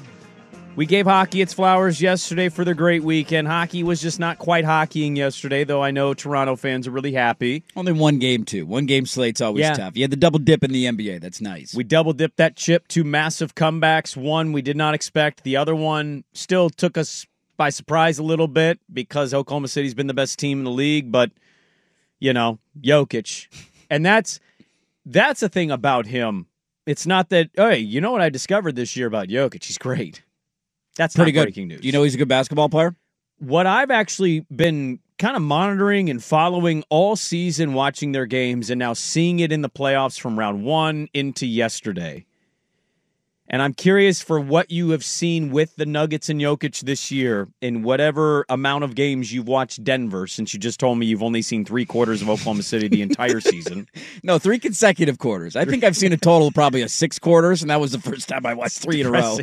We gave hockey its flowers yesterday for their great weekend. Hockey was just not quite hockeying yesterday, though I know Toronto fans are really happy. Only one game, too. One game slate's always tough. You had the double dip in the NBA. That's nice. We double dipped that chip, 2 massive comebacks. One we did not expect. The other one still took us by surprise a little bit because Oklahoma City's been the best team in the league, but, you know, Jokic. And that's the thing about him. It's not that, hey, you know what I discovered this year about Jokic? He's great. That's pretty not good. breaking news. Do you know he's a good basketball player? what I've actually been kind of monitoring and following all season, watching their games, and now seeing it in the playoffs from round 1 into yesterday. And I'm curious for what you have seen with the Nuggets and Jokic this year in whatever amount of games you've watched Denver, since you just told me you've only seen 3 quarters of Oklahoma City the entire season. No, 3 consecutive quarters. I think I've seen a total of probably 6 quarters, and that was the first time I watched 3 in a row.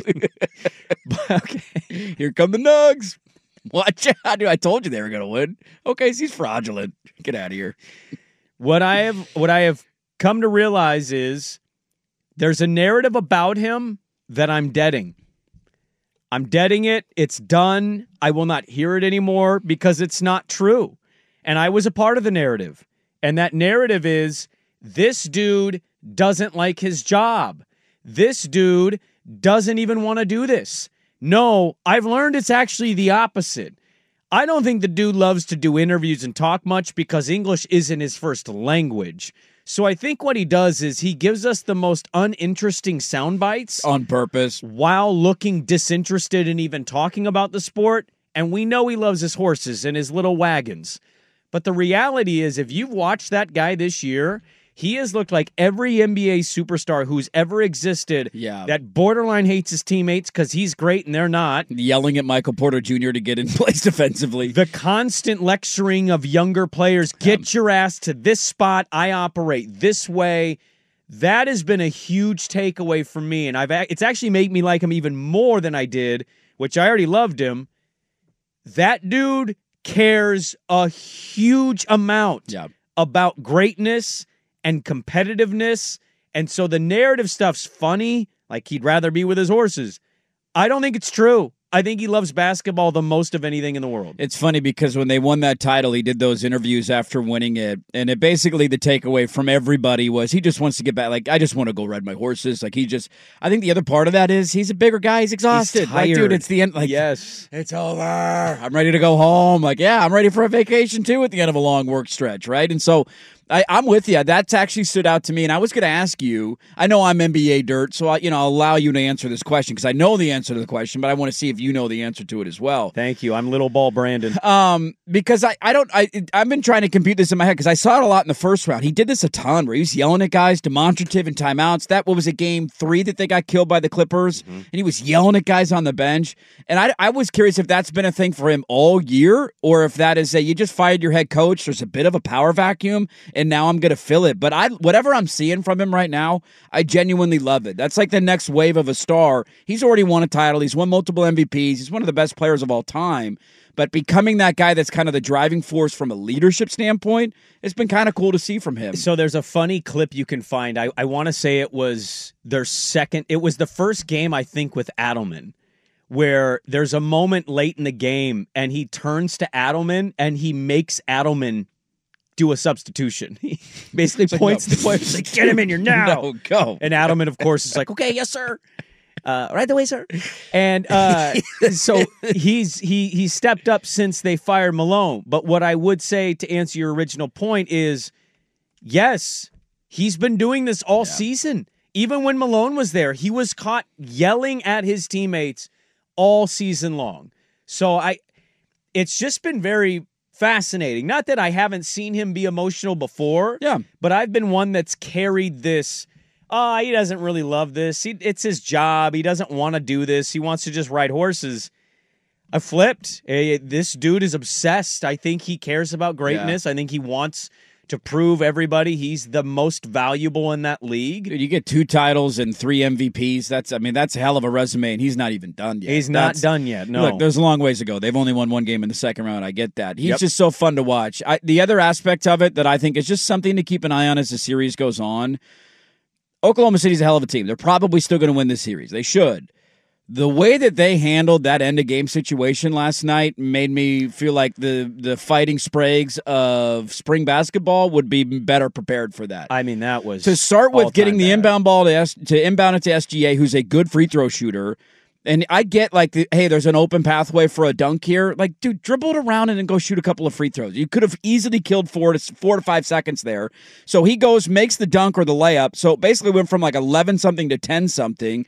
Okay, here come the Nugs. Watch out, dude. I told you they were going to win. Okay, he's fraudulent. Get out of here. What I have come to realize is there's a narrative about him that I'm deading. I'm deading it. It's done. I will not hear it anymore because it's not true. And I was a part of the narrative. And that narrative is this dude doesn't like his job. This dude doesn't even want to do this. No, I've learned it's actually the opposite. I don't think the dude loves to do interviews and talk much because English isn't his first language. So I think what he does is he gives us the most uninteresting sound bites on purpose while looking disinterested in even talking about the sport. And we know he loves his horses and his little wagons. But the reality is, if you've watched that guy this year, he has looked like every NBA superstar who's ever existed that borderline hates his teammates because he's great and they're not. Yelling at Michael Porter Jr. to get in place defensively. The constant lecturing of younger players, get your ass to this spot, I operate this way. That has been a huge takeaway for me, and it's actually made me like him even more than I did, which I already loved him. That dude cares a huge amount about greatness and competitiveness, and so the narrative stuff's funny, like he'd rather be with his horses. I don't think it's true. I think he loves basketball the most of anything in the world. It's funny because when they won that title, he did those interviews after winning it, and it basically the takeaway from everybody was he just wants to get back. Like, I just want to go ride my horses. Like, I think the other part of that is he's a bigger guy. He's exhausted. He's tired. Like, dude, it's the end. Like, yes, it's over. I'm ready to go home. Like, yeah, I'm ready for a vacation too at the end of a long work stretch, right? And so I'm with you. That's actually stood out to me, and I was going to ask you. I know I'm NBA dirt, so I'll allow you to answer this question because I know the answer to the question, but I want to see if you know the answer to it as well. Thank you. I'm little ball Brandon. Because I've been trying to compute this in my head because I saw it a lot in the first round. He did this a ton where he was yelling at guys, demonstrative in timeouts. What was it, game 3 that they got killed by the Clippers? Mm-hmm. And he was yelling at guys on the bench. And I was curious if that's been a thing for him all year or if that is you just fired your head coach. There's a bit of a power vacuum, and now I'm going to fill it. But whatever I'm seeing from him right now, I genuinely love it. That's like the next wave of a star. He's already won a title. He's won multiple MVPs. He's one of the best players of all time. But becoming that guy that's kind of the driving force from a leadership standpoint, it's been kind of cool to see from him. So there's a funny clip you can find. I want to say it was their second. It was the first game, I think, with Adelman, where there's a moment late in the game and he turns to Adelman and he makes Adelman do a substitution. He basically points to the player, like, get him in here now. No, go. And Adelman, of course, is like, okay, yes, sir. Right away, sir. And so he stepped up since they fired Malone. But what I would say to answer your original point is, yes, he's been doing this all season. Even when Malone was there, he was caught yelling at his teammates all season long. So it's just been very fascinating. Not that I haven't seen him be emotional before, but I've been one that's carried this, he doesn't really love this. It's his job. He doesn't want to do this. He wants to just ride horses. I flipped. This dude is obsessed. I think he cares about greatness. I think he wants to prove everybody he's the most valuable in that league. Dude, you get 2 titles and 3 MVPs. That's a hell of a resume, and he's not even done yet. He's not done yet, no. Look, there's a long ways to go. They've only won 1 game in the second round. I get that. He's just so fun to watch. The other aspect of it that I think is just something to keep an eye on as the series goes on, Oklahoma City's a hell of a team. They're probably still going to win this series. They should. The way that they handled that end-of-game situation last night made me feel like the Fighting Spragues of spring basketball would be better prepared for that. I mean, that was to start with getting the inbound ball to inbound it to SGA, who's a good free throw shooter. And I get hey, there's an open pathway for a dunk here. Like, dude, dribble it around and then go shoot a couple of free throws. You could have easily killed 4 to 5 seconds there. So he goes, makes the dunk or the layup. So it basically went from like 11-something to 10-something.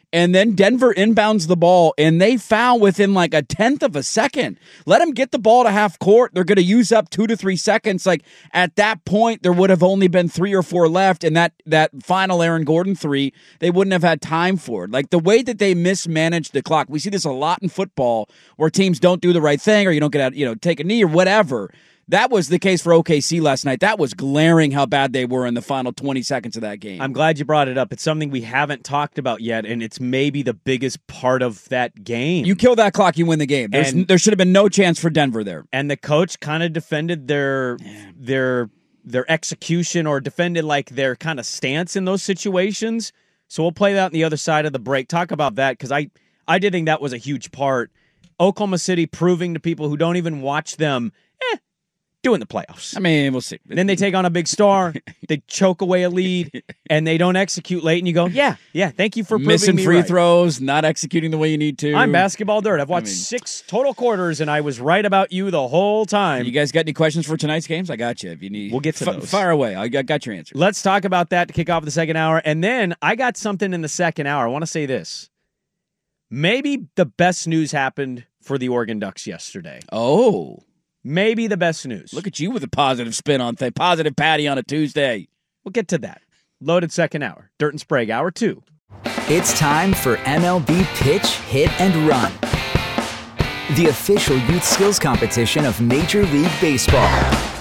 And then Denver inbounds the ball, and they foul within like a 1/10 of a second. Let them get the ball to half court. They're going to use up 2 to 3 seconds. Like, at that point, there would have only been 3 or 4 left, and that final Aaron Gordon 3, they wouldn't have had time for it. Like, the way that they mismanaged the clock, we see this a lot in football where teams don't do the right thing, or you don't get out, take a knee or whatever. That was the case for OKC last night. That was glaring how bad they were in the final 20 seconds of that game. I'm glad you brought it up. It's something we haven't talked about yet, and it's maybe the biggest part of that game. You kill that clock, you win the game. There should have been no chance for Denver there. And the coach kind of defended their execution, or defended like their kind of stance in those situations. So we'll play that on the other side of the break. Talk about that, because I did think that was a huge part. Oklahoma City proving to people who don't even watch them, doing the playoffs. I mean, we'll see. Then they take on a big star, they choke away a lead, and they don't execute late, and you go, yeah, thank you for proving missing me free right. throws, not executing the way you need to. I'm basketball dirt. I've watched 6 total quarters, and I was right about you the whole time. You guys got any questions for tonight's games? I got you. If you need, we'll get to those. Fire away. I got your answer. Let's talk about that to kick off the second hour, and then I got something in the second hour. I want to say this. Maybe the best news happened for the Oregon Ducks yesterday. Oh. Maybe the best news. Look at you with a positive spin on thing. Positive Patty on a Tuesday. We'll get to that. Loaded second hour. Dirt and Sprague, hour 2. It's time for MLB Pitch, Hit, and Run, the official youth skills competition of Major League Baseball.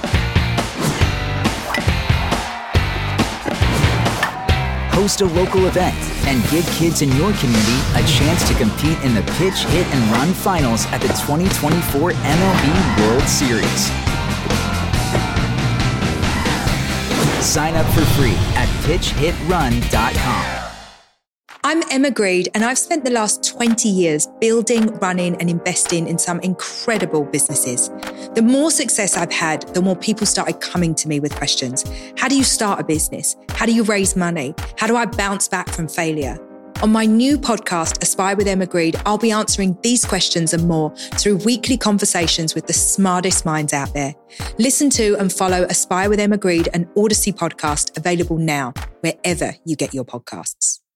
Host a local event and give kids in your community a chance to compete in the Pitch, Hit, and Run finals at the 2024 MLB World Series. Sign up for free at pitchhitrun.com. I'm Emma Greed, and I've spent the last 20 years building, running, and investing in some incredible businesses. The more success I've had, the more people started coming to me with questions. How do you start a business? How do you raise money? How do I bounce back from failure? On my new podcast, Aspire with Emma Greed, I'll be answering these questions and more through weekly conversations with the smartest minds out there. Listen to and follow Aspire with Emma Greed, an Odyssey podcast, available now, wherever you get your podcasts.